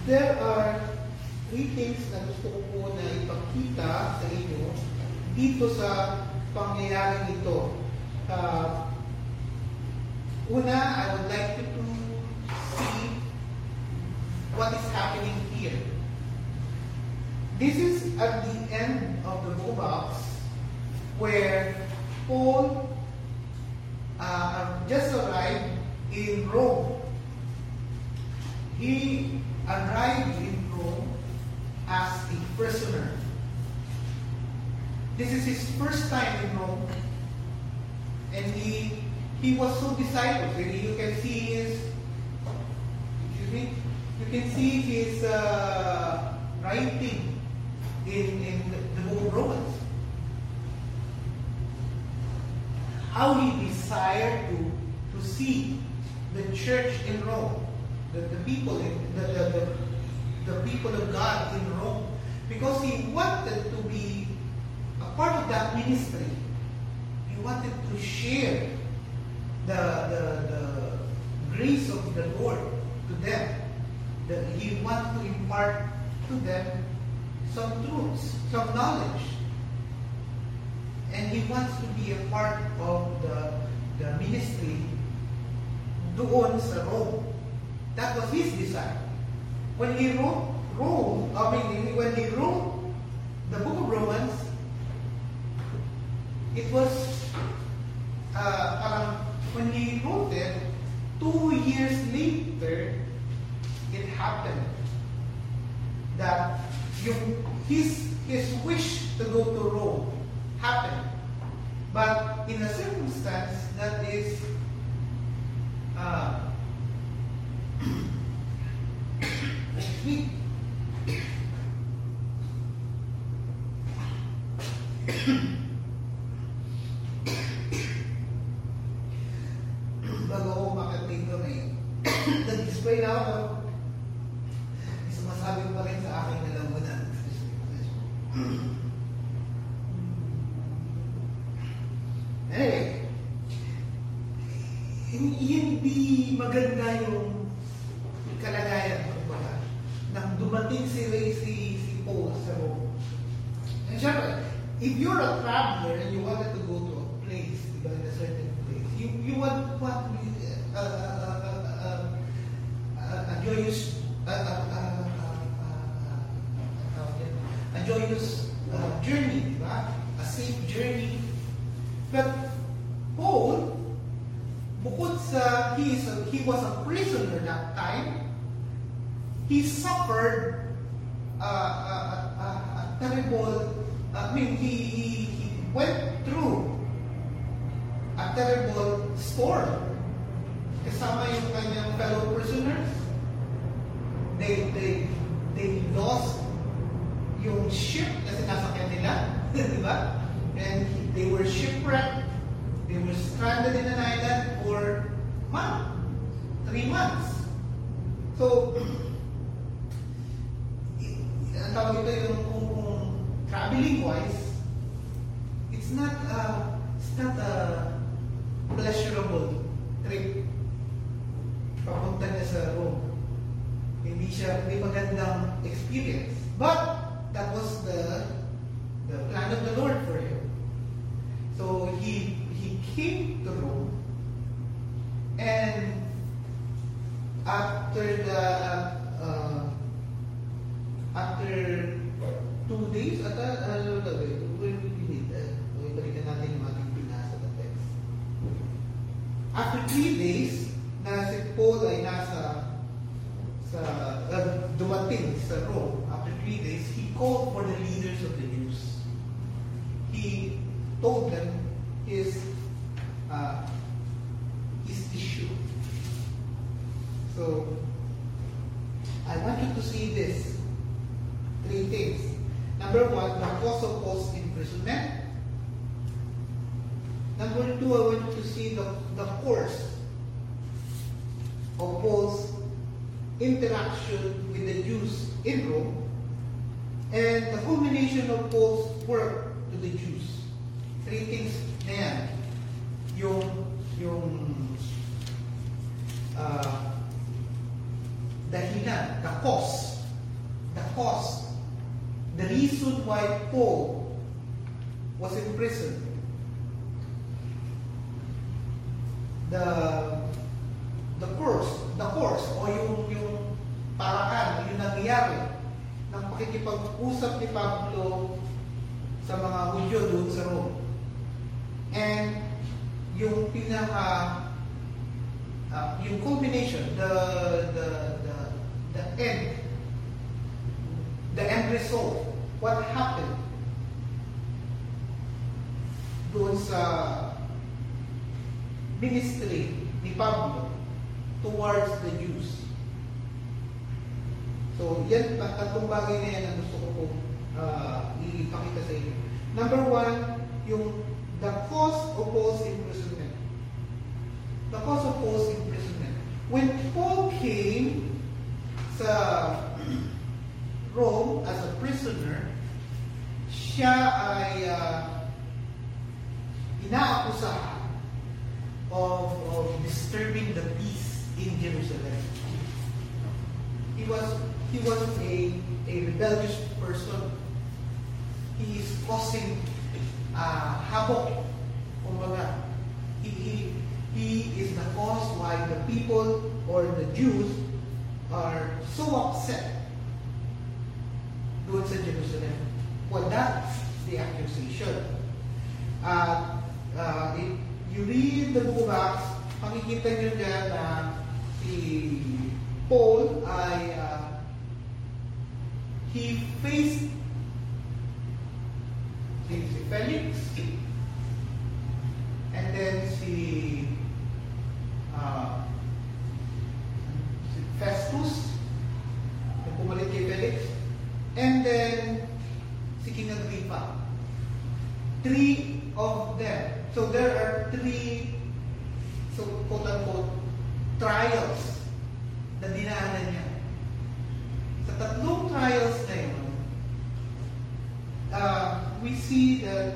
there are three things na gusto ko po na ipakita sa inyo dito sa pangyayaring ito. Una, I would like you to see what is happening here. This is at the end of the book of Acts, where Paul just arrived in Rome. He arrived in Rome as a prisoner. This is his first time in Rome, and he was so discipled. You can see his, you can see his writing in the book of Romans. How he desired to see the church in Rome, the people of God in Rome, because he wanted to be a part of that ministry. He wanted to share the grace of the Lord to them. He wanted to impart to them some truths, some knowledge. And he wants to be a part of the ministry doon sa Rome. That was his desire. When he wrote when he wrote the book of Romans, it was when he wrote it, 2 years later, it happened that his wish to go to Rome happened, but in a circumstance that is weak. Bago ako umakit dito, nag-display na ako. Sumasabi pa rin sa aking nalamunan. Anyway, hindi maganda yung kalagayan nang dumating si Paul sa Rome. And syempre, if you're a traveler and you wanted to go to a place, in a certain place, you want a joyous journey, diba? A safe journey. But Paul, bukod sa he was a prisoner that time, he suffered a terrible. He went through a terrible storm. Kasama yung kanyang fellow prisoners. They lost yung ship na sinasakyan nila, di ba? And they were shipwrecked. They were stranded in an island for 3 months. So, ang tawag ito yung kung traveling wise, it's not a pleasurable trip. Papunta niya sa Rome. Hindi magandang experience. But that was the plan of the Lord for him. So he came to Rome, and after 2 days, balikan natin yung ating pinasa na text. After 3 days, na si Paul ay dumating sa Rome. After 3 days, he called for the leaders of the Jews. He told them his issue. So, I want you to see this. 3 things. Number 1, the cause of Paul's imprisonment. Number 2, I want you to see the course of Paul's interaction with the Jews in Rome, and the culmination of Paul's work to the Jews. 3 things na yan. Yung dahilan, the cause Paul was in prison, the course o yung paraan, yung nangyayari ng pakikipag-usap ni Pablo sa mga Hudyo doon sa Rome. And yung yung culmination, the end result, what happened doon sa ministry ni Pablo towards the Jews. So, yan, tatlong bagay na yan ang gusto ko po ipakita sa inyo. Number one, the cause of Paul's imprisonment. The cause of Paul's imprisonment. When Paul came sa Rome as a prisoner, siya ay inaakusahan of disturbing the peace in Jerusalem. He was a rebellious person. He is causing havoc. Kumbaga, he is the cause why the people or the Jews are so upset doon sa Jerusalem. Well, that's the accusation. If you read the book of Acts, makikita nyo dyan na si Paul ay he faced si Felix and then si Festus na pumalit kay Felix, and then si King Agrippa. 3 of them. So there are 3, so quote-unquote, trials na dinaanan niya. Sa tatlong trials na yun, we see that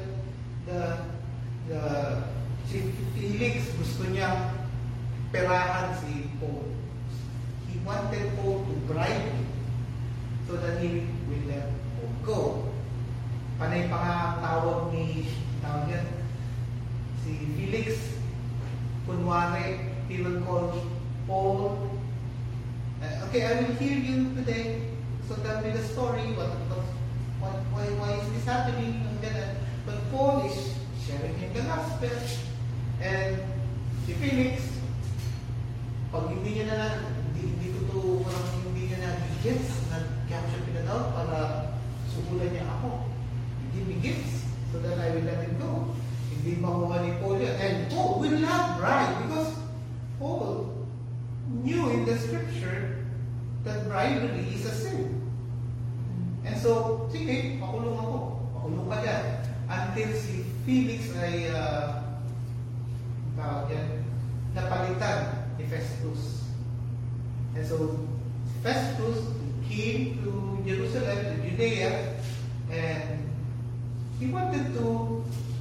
si Felix gusto niya perahan si Paul. He wanted Paul to bribe him so that he will let Paul go. Panay pa nga tawag yan, si Felix, kunwari, he will call Paul, okay, I will hear you today, so tell me the story, why is this happening, but Paul is sharing him the gospel, and si Felix, pag hindi niya na, hindi niya na-gets, kaya siya pinadawag para sukulan niya ako. Give me gifts so that I will let him go. Hindi makuha ni Paul yan. And Paul will not bribe because Paul knew in the scripture that bribery is a sin. And so, sige, pakulong ako. Pakulong ka dyan. Until si Felix ay napalitan ni Festus. And so, Festus came to Jerusalem, to Judea, and he wanted to,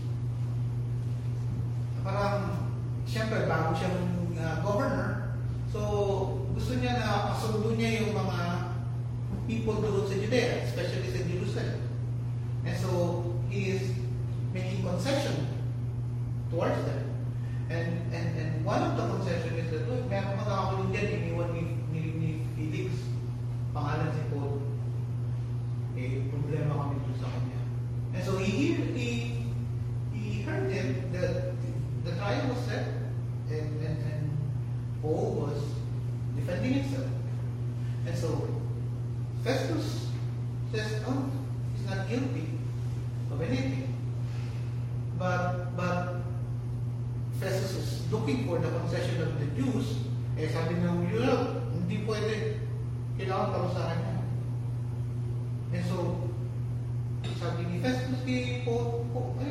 parang, siyempre, bago siyang governor, so gusto niya na pasundo niya yung mga people doon sa Judea, especially sa Jerusalem. And so, he is making concession towards them. And one of the concession is that, look, meron makakakulong dyan, iniwan ni Felix, pangalan si Paul. Problema kami doon sa kanya. And so he heard him that the trial was set, and Paul was defending himself. And so Festus says, "Oh, he's not guilty of anything." But Festus is looking for the concession of the Jews. Sabi ng Europe, hindi pwede, kailangan parusahan niya. And so sabi ni Festus kay Paul,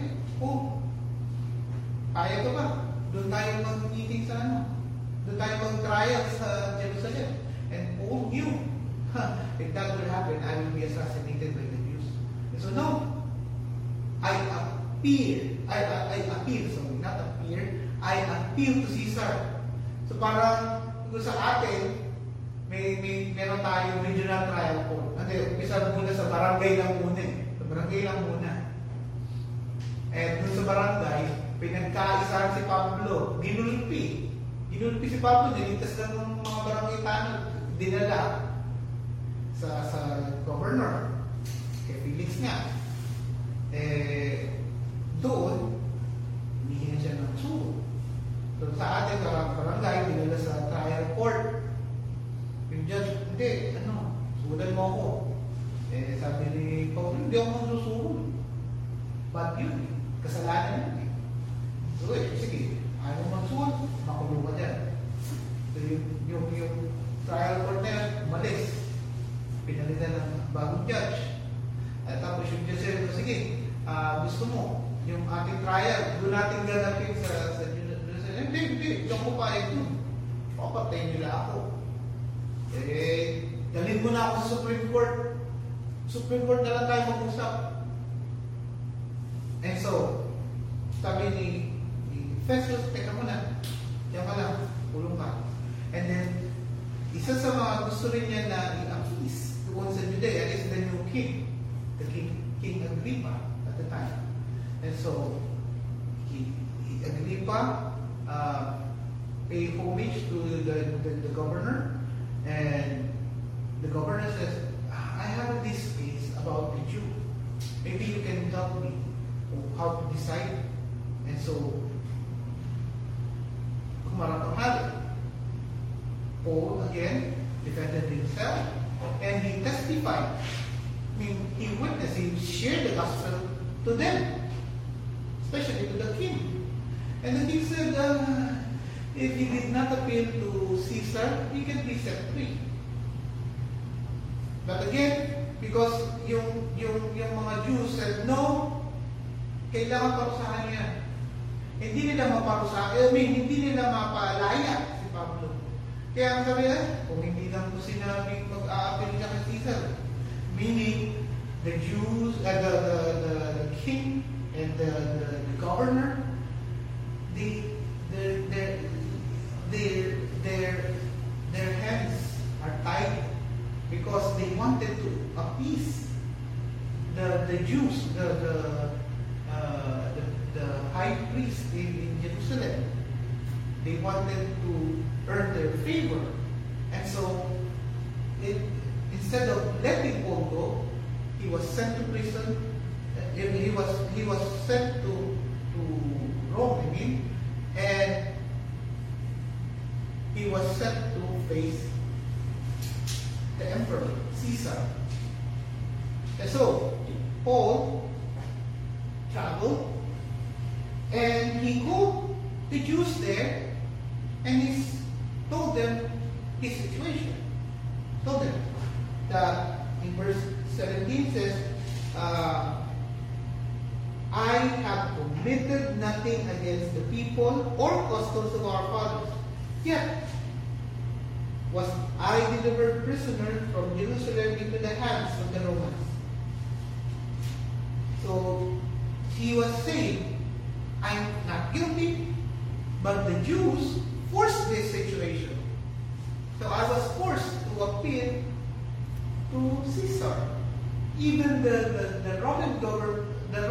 kaya ka ba? Doon tayo mag-meeting sa doon tayo mag-trial sa Jerusalem. And Paul knew, if that will happen, I will be assassinated by the Jews. And so no, I appeal to Caesar. So parang, kung sa atin, meron tayong regional trial court. Umpisa muna sa barangay lang muna. Sa barangay lang muna. And dun sa barangay, pinagkaisahan si Pablo, ginulpi. Ginulpi si Pablo, dinitas lang ng mga barangay tanong, dinala sa governor, kay Felix nga. Doon, hinihingi siya ng sugo. So sa ating barangay, dinala sa trial court. Yung judge, hindi, sugulan mo ako. Sabi ni Pablo, hindi ako magsusugo. But yun, kasalanan yun. So sige, ayaw mo magsugot, makulong ka dyan. So yung trial court na yun, umalis. Pinalitan ng bagong judge. At tapos yung judge said, sige, gusto mo, yung ating trial, doon natin ganapin sa hindi ko pa ito. Papatayin nila ako. Dalhin mo na ako sa Supreme Court. Supreme Court na lang tayo mag-usap. And so, sabi ni Festus, teka muna, diyan ka lang, kulong ka. And then, isa sa mga gusto rin niya na i-appease doon sa Judea is the new king, the King Agrippa at the time. And so, Agrippa pay homage to the governor, and the governor says, I have this case about the Jew. Maybe you can help me how to decide. And so, kumarap ang hari. Paul again defended himself, and he testified. I mean, he witnessed, he shared the gospel to them, especially to the king. And the king said, if he did not appeal to Caesar, he can be set free. But again, because yung mga Jews said, no, kailangan parusahan niya. Hindi nila maparusahan, hindi nila mapalaya si Pablo. Kaya ang sabi niya, kung hindi lang po sinabi mag-a-appeal niya kay Caesar, meaning the Jews, the king and the governor, their hands are tied because they wanted to appease the Jews, the high priest in Jerusalem. They wanted to earn their favor, and so instead of letting Paul go, he was sent to prison. He was sent to Rome, and he was sent to face the emperor, Caesar. And so, Paul traveled, and he called the Jews there, and he told them his situation. Told them that in verse 17 says, I have committed nothing against the people or customs of our fathers. Yet was I delivered prisoner from Jerusalem into the hands of the Romans. So he was saying, I'm not guilty, but the Jews forced this situation. So I was forced to appeal to Caesar. Even the Roman governor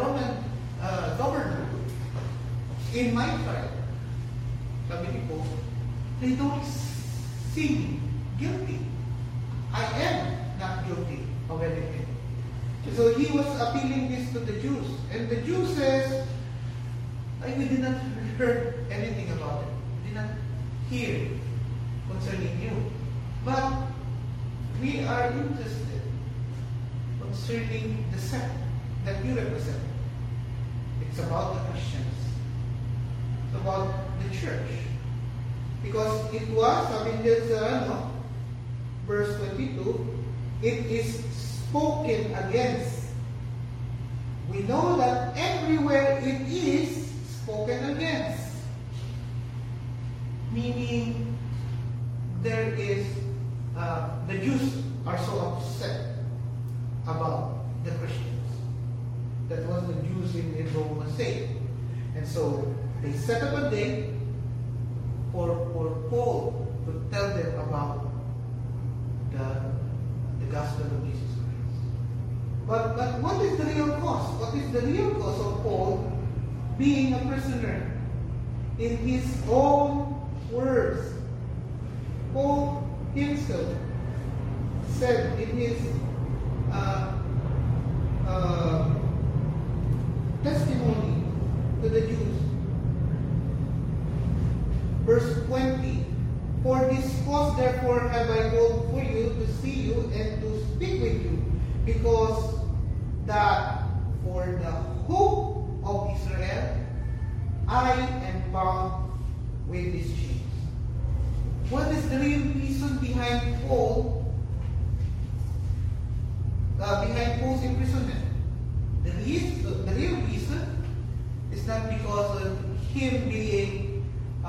in my trial, sabi ni Paul, they don't see me guilty. I am not guilty of anything. So he was appealing this to the Jews. And the Jews says, we did not hear anything about it. We did not hear concerning you. But we are interested concerning the sect that you represent. It's about the Christians. It's about the church. Because it was, sabi niya sa verse 22, it is spoken against. We know that everywhere it is spoken against. Meaning, there is, the Jews are so upset about the Christians. That was the Jews in Rome saying. And so, they set up a day for Paul to tell them about the gospel of Jesus Christ. But what is the real cause? What is the real cause of Paul being a prisoner? In his own words, Paul himself said in his testimony to the Jews, verse 20, "For this cause therefore have I called for you to see you and to speak with you, because that for the hope of Israel I am bound with these chains." What is the real reason behind Paul's imprisonment? The real reason is not because of him being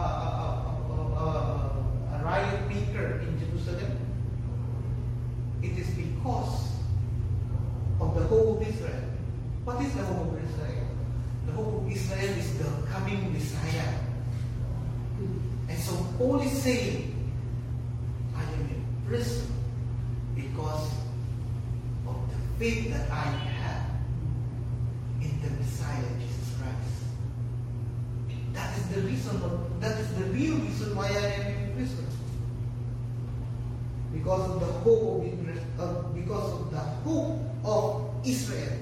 a riot maker in Jerusalem. It is because of the hope of Israel. What is the hope of Israel? The hope of Israel is the coming Messiah. And so Paul is saying, I am in prison because of the faith that I have in the Messiah, Jesus Christ. That is the reason, that is the real reason why I am in prison. Because of the hope of Israel.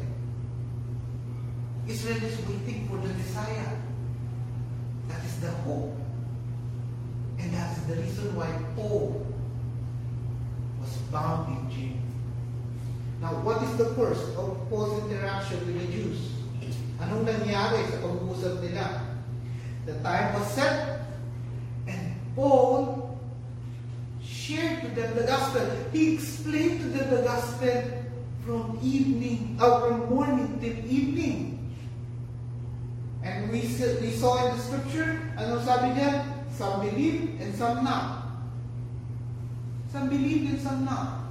Israel is waiting for the Messiah. That is the hope. And that is the reason why Paul was bound in jail. Now, what is the first of Paul's interaction with the Jews? Anong nangyari sa pag-uusap nila? The time was set, and Paul shared to them the gospel. He explained to them the gospel from morning till evening. And we saw in the scripture, ano sabi niya? Some believed and some not. Some believed and some not.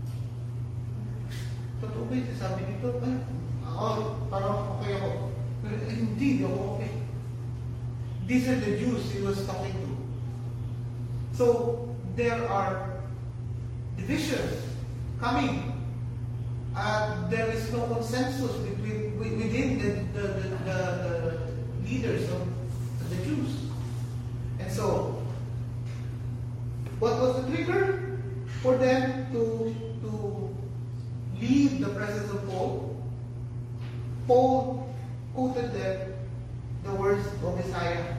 Totoo ba ito? Sabi nito, parang okay ako. Pero hindi ako okay. These are the Jews he was talking to. So, there are divisions coming. There is no consensus within the leaders of the Jews. And so, what was the trigger for them to leave the presence of Paul? Paul quoted them the words of Isaiah.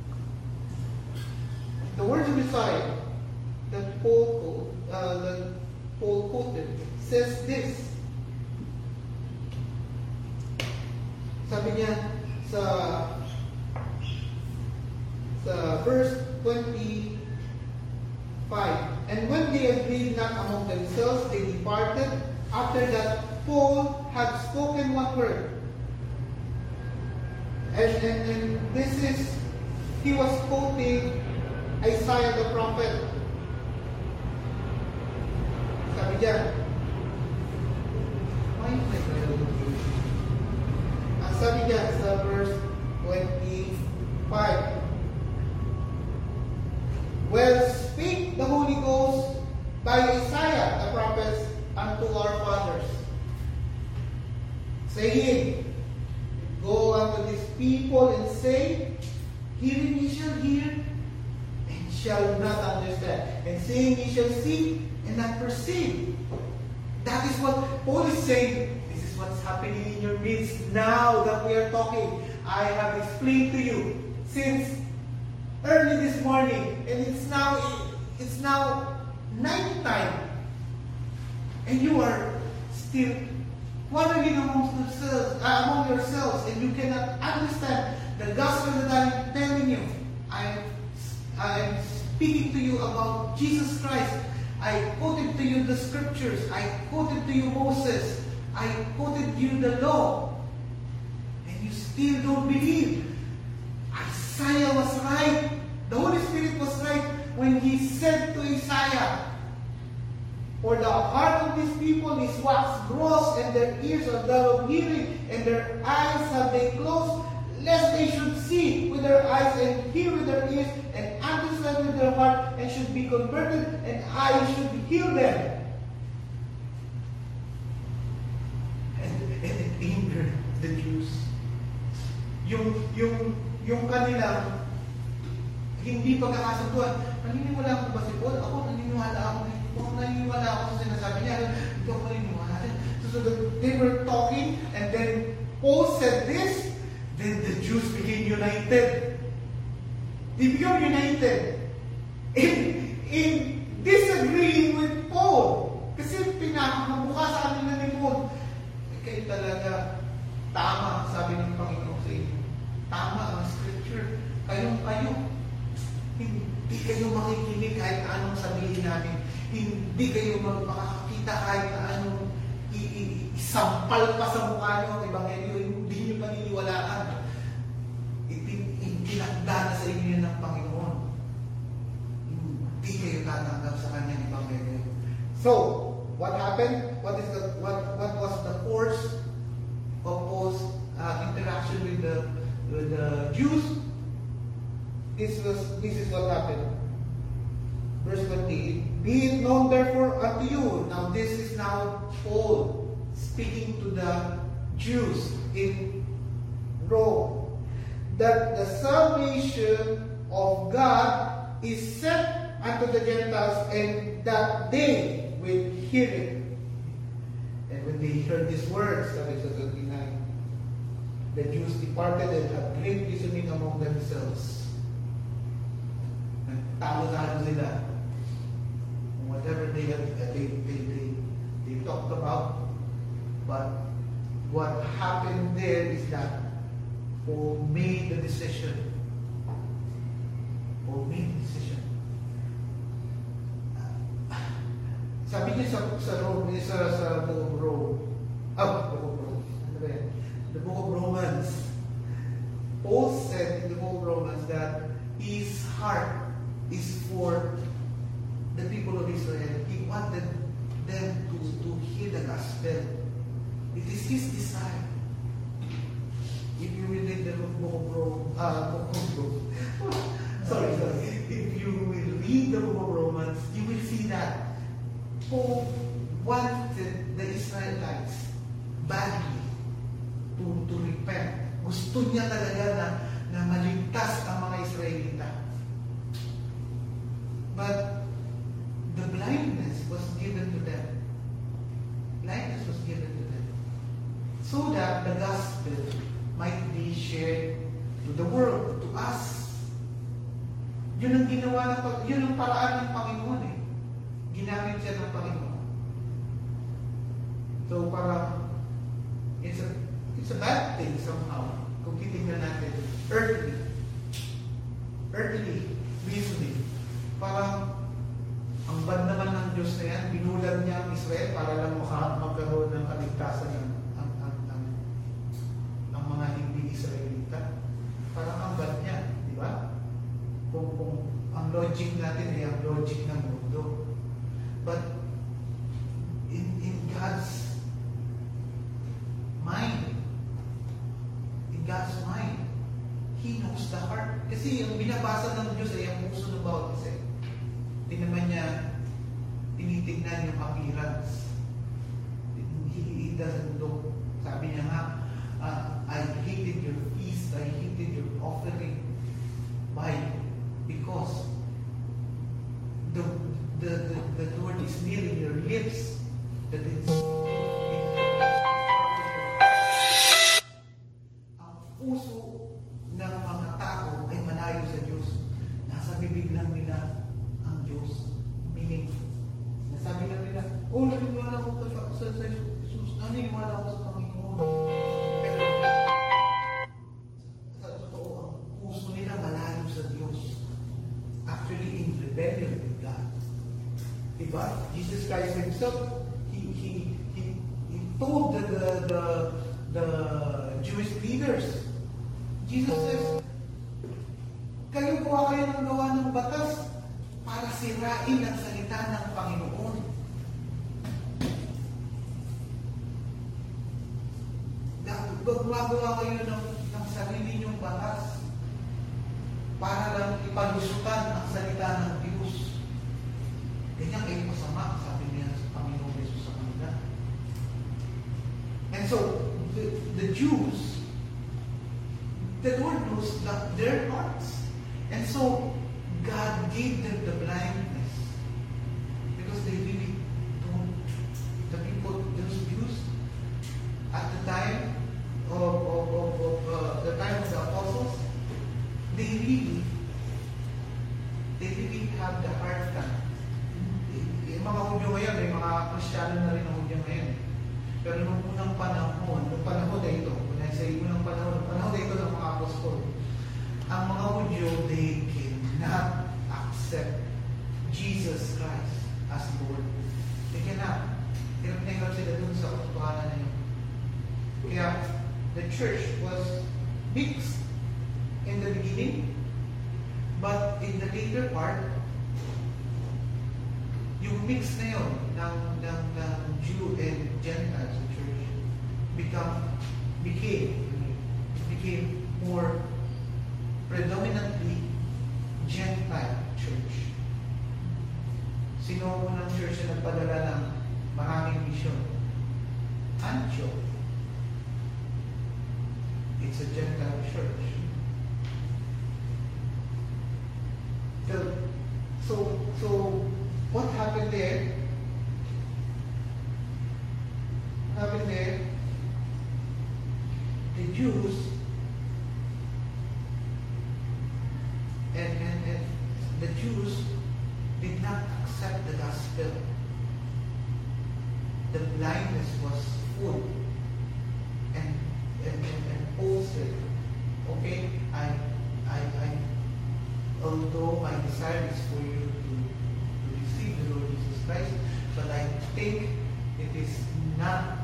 The words of Isaiah that Paul quoted says this. Sabi niya sa verse 25, "And when they agreed not among themselves, they departed. After that, Paul had spoken one word." And this is, he was quoting Isaiah the prophet. Sabi niya, sabi niya sa verse 25, "Well, speak the Holy Ghost by Isaiah the prophet unto our fathers, saying, Go unto this people and say, Hearing ye shall hear, and shall not understand, and seeing ye shall see, and not perceive." That is what Paul is saying. This is what's happening in your midst now that we are talking. I have explained to you since early this morning, and it's now night time, and you are still wandering among yourselves, and you cannot understand the gospel that I am telling you. I am speaking to you about Jesus Christ. I quoted to you the scriptures. I quoted to you Moses. I quoted you the law. And you still don't believe. Isaiah was right. The Holy Spirit was right when he said to Isaiah, "For the heart of these people is waxed gross, and their ears are dull of hearing, and their eyes have they closed, lest they should see with their eyes, and hear with their ears, and understand with their heart, and should be converted, and I should heal them." And yung kanilang hindi pagkakasunduan. Naniniwala ko ba si Paul? Ako naniniwala ako. Naniniwala ako sa sinasabi niya. Hindi ako naniniwala. So they were talking, and then Paul said this, then the Jews became united. They became united in disagreeing with Paul. Kasi pinakabuka sa kanila ni Paul. Kayo talaga, tama, sabi ng Panginoon sa inyo. Tama ang scripture. Kayo, hindi kayo makikinig kahit anong sabihin namin. Hindi kayo makakakita kahit anong isampal pa sa mukha nyo ang Ebanghelyo. Hindi nyo paniniwalaan. Itinagda na sa inyo ng Panginoon. Hindi kayo tatanggap sa kanyang Ebanghelyo. So, what happened? What was the course of Paul's interaction with the Jews? This is what happened. Verse 28. Be it known therefore unto you. Now this is now Paul speaking to the Jews in Rome, that the salvation of God is sent unto the Gentiles, and that they will hear it. And when they heard these words, sabi sa 29, the Jews departed and had great reasoning among themselves. Talo-talo sila. Whatever they talked about, but what happened there is that Paul made the decision. Sabi niya sa Rome, sa buong Rome, the book of Romans, Paul said in the book of Romans that his heart is for the people of Israel. He wanted them to hear the gospel. It is his desire. If you will read the book of Romans, if you will read the book of Romans, you will see that Paul wanted the Israelites badly to repent. Gusto niya talaga na maligtas ang mga Israelita. But the blindness was given to them. Blindness was given to them. So that the gospel might be shared to the world, to us. Yun ang ginawa yun ang paraan ng Panginoon eh. Ginamit siya ng Panginoon. So parang it's a bad thing somehow kung titingnan natin earthly reasoning. Parang ang bad naman ng Diyos na yan, binulag niya ang Israel para lang magkaroon ng kaligtasan ng mga hindi Israelita. Parang ang bad niya, di ba? Kung ang logic natin ay ang logic ng mundo. But in God's mind, He knows the heart. Kasi yung binabasa ng Diyos ay ang puso ng bawat isa. Hindi naman niya tinitignan yung appearance. He doesn't look. Sabi niya nga, I hated your feast, I hated your offering. Why? Because the Lord is near in your lips. That it's ang puso ng mga tao ay malayo sa Diyos. Nasa bibig lang nila ang Diyos. Meaning, nasabi lang nila, naniniwala ko sa Jesus, naniniwala ko sa Panginoon. Pero, sa totoo, ang puso nila malayo sa Diyos. Actually, in rebellion with God. Diba? Jesus Christ Himself, He told the Jewish leaders, Jesus says, kayo ng gawa ng batas para sirain ang salita ng Panginoon. Gumagawa kayo ng sarili niyong batas para lang ipalusutan ang salita ng Diyos. Ganyan kayo masama, sabi niya sa Panginoon Jesus sa kanila. And so, the Jews, the knows their hearts. And so, God gave them the blindness. Because they really don't, the people, those Jews, at the time of the time of the apostles, they really have the hard time. Yung mga Hudyo ngayon, may mga Kristiyano na rin ang Hudyo ngayon. Pero nung unang panahon na ito, when I say unang panahon na ito ng mga apostol, ang mga Hudyo, they cannot accept Jesus Christ as Lord. They cannot. Hirap na hirap sila dun sa katotohanan na yun. Kaya, the church was mixed in the beginning, but in the later part, yung mix na yun ng Jew and Gentiles church became more predominantly Gentile church. Sino ang unang church na nagpadala ng maraming mission? Antioch. It's a Gentile church. So what happened there? The Jews and the Jews did not accept the gospel. The blindness was full. And Paul said, okay, although my desire is for you to receive the Lord Jesus Christ, but I think it is now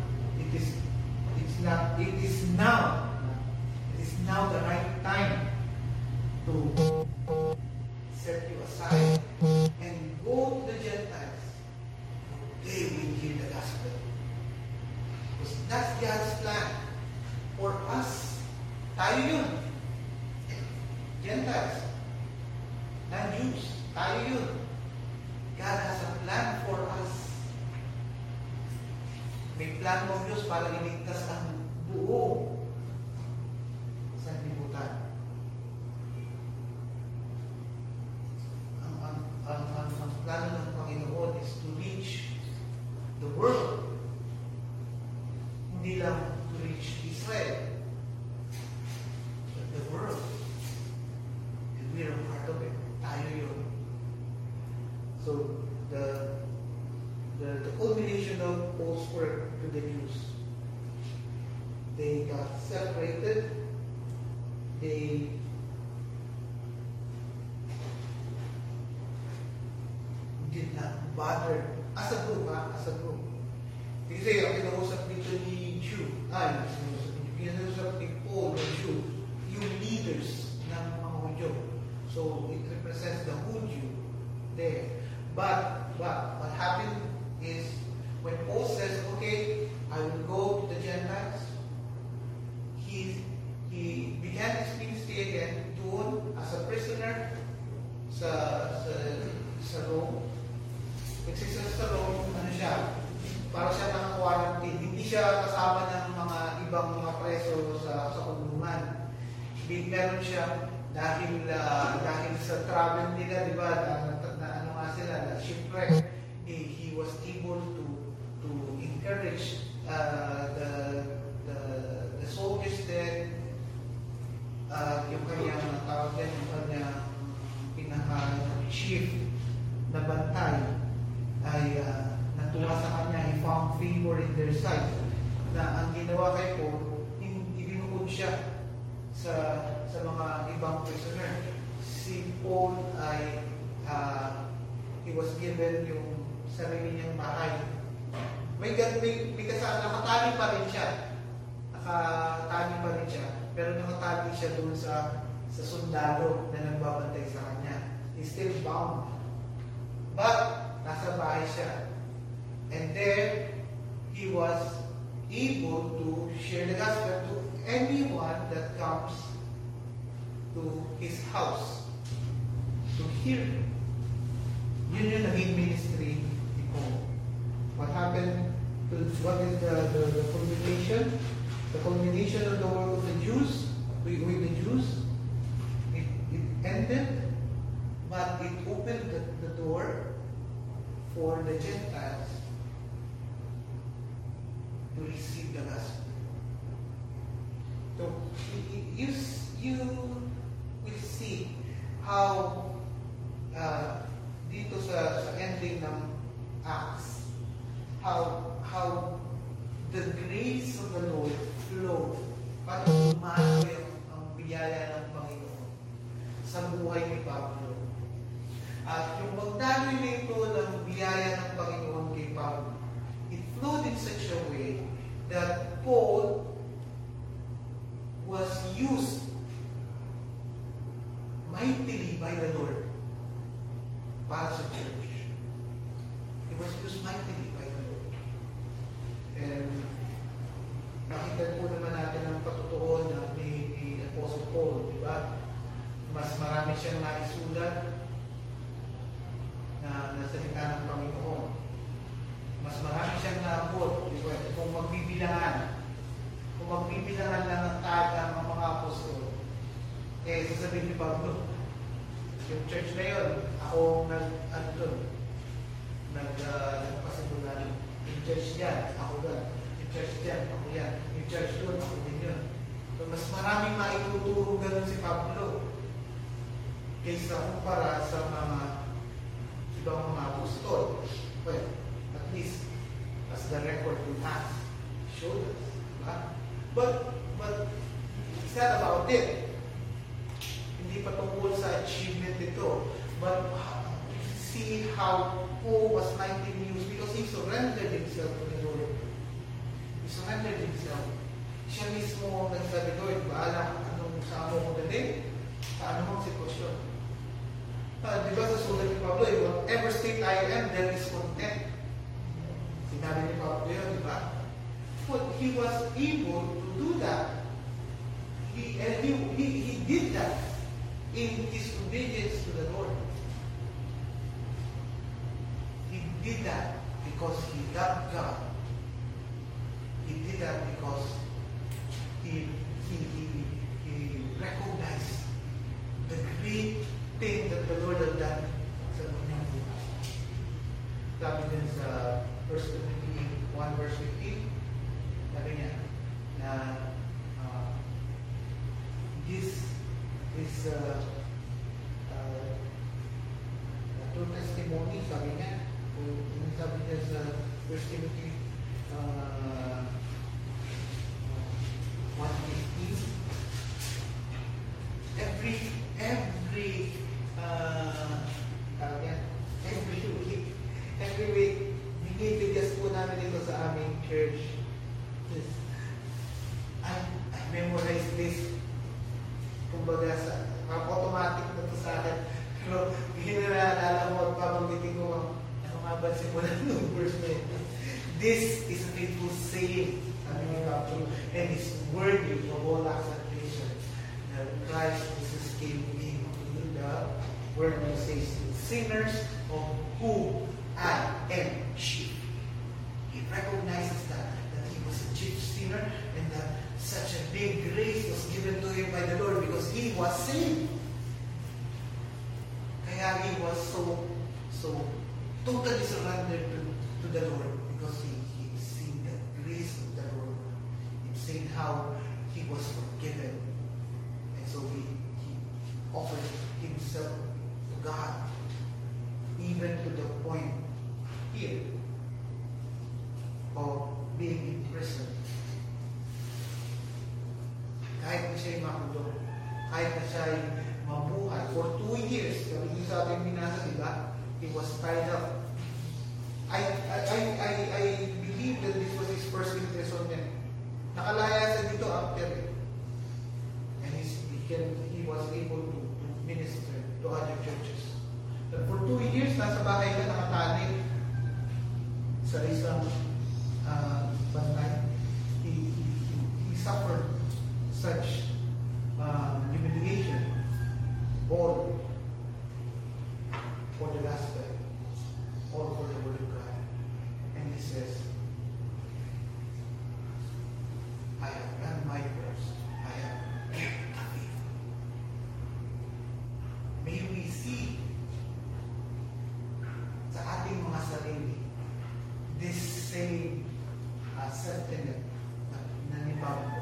the right time to set you aside and go to the Gentiles. They will hear the gospel. Because that's God's plan for us. Tayo yun. Gentiles. Non-Jews. Tayo yun. God has a plan for us. May plan ng Diyos para iligtas ang buo sa libutan. Ang plano ng Panginoon is to reach the world. Hindi lang to reach Israel, but the world. And we are part of it. Tayo yun. So, the culmination of Paul's work to the Jews, they got separated. They did not bother as a group. Kasi ang kinausap dito ni kinausap ni Paul, the Jew, yung leaders ng mga Hudyo. So it represents the Hudyo there. But what happened is when Paul says, okay, I will go to the Gentiles, he began his ministry again doon as a prisoner sa Rome. Nagsisa sa Rome, para siya naka-quarantine. Hindi siya kasama ng mga ibang mga preso sa kulungan. Meron siya dahil sa travel nila, di ba, na shipwreck, he was able to encourage the soldiers there, yung kanyang tawag yan, yung kanyang pinaka-chief na bantay ay natuwa sa kanya, he found favor in their sight, na ang ginawa kay Paul, ibinukod siya sa mga ibang prisoner. Si Paul ay he was given yung sarili niyang bahay. May kasama, nakatali pa rin siya, pero nakatali siya doon sa sundalo na nagbabantay sa kanya. He's still bound. But nasa bahay siya. And there, he was able to share the gospel to anyone that comes to his house to hear him. Yun yung naging ministry ni Paul. What happened? What is the culmination? The culmination of the work of the Jews, with the Jews, ended, but it opened the door for the Gentiles to receive the gospel. So you will see how dito sa ending ng Acts, how the grace of the Lord flowed para tumakoy ang biyaya ng Panginoon sa buhay ni Pablo. At yung magdaloy nito ng biyaya ng Panginoon kay Pablo, it flowed in such a way that Paul was used mightily by the Lord para sa church. He was used mightily by the Lord. And nakita po naman natin ang patutuon ni Apostle Paul, di ba? Mas marami siyang naisulat na salita ng Panginoon. Mas marami siyang naabot. Di ba? Kung magbibilangan lang ng taga ng mga apostol, sasabihin ni Pablo, yung church na yun, ako nagpasimulan. Yung church yan, ako doon. Yung church dyan, ako yan. Yung church doon, ako din yun. So, mas maraming maituturo ganun si Pablo kaysa kumpara sa mga ibang mga apostol. Well, at least, as the record will have showed us. But it's not about it. Hindi pa tungkol sa achievement ito. But see how Paul was mightily used because he surrendered himself to the Lord. He surrendered himself. Siya mismo ang nagsabi, Lord, baala anong saan mo ko dali? Sa anumang sitwasyon. Di ba sa sulat ni Pablo, whatever state I am, there is content. Sinabi ni Pablo yun, di ba? But he was able to do that. He did that in his obedience to the Lord. He did that because he loved God. He did that because he recognized the great thing that the Lord had done sa kanyang buhay. Sabi din sa 1 Timothy 1 verse 15, sabi niya na this true testimony, sabi niya, sabi niya sa 1 Timothy 1:15, every week, binibigas po namin dito sa aming church. I memorize this. Kumbaga, automatic na ito sa akin. Pero, hinalala mo at pabanggitin ko, ano nga ba simulan ng verse na ito? This is a faithful saying, sabi ni Pablo, and is worthy of all acceptation. That Christ Jesus came in the word that says, sinners of whom I am chief. He recognizes that he was a chief sinner and that such a big grace was given to him by the Lord because he was saved. Kaya he was so totally surrendered to the Lord because he seen the grace of the Lord. He seen how he was forgiven. And so he offered himself to God, even to the point here of being in prison. Kahit na siya'y makulong, kahit na siya'y mabuhay for 2 years, sabi niyo sa ating binasa, diba? He was tied up. I believe that this was his first imprisonment. Nakalaya siya dito after it. And he was able to minister to other churches. But for 2 years, nasa bahay ka nakatanig sa isang bantay. He suffered such humiliation, all for the gospel, all for the word of God. And he says, I have done my worst. I have kept the faith. say something that nanibawang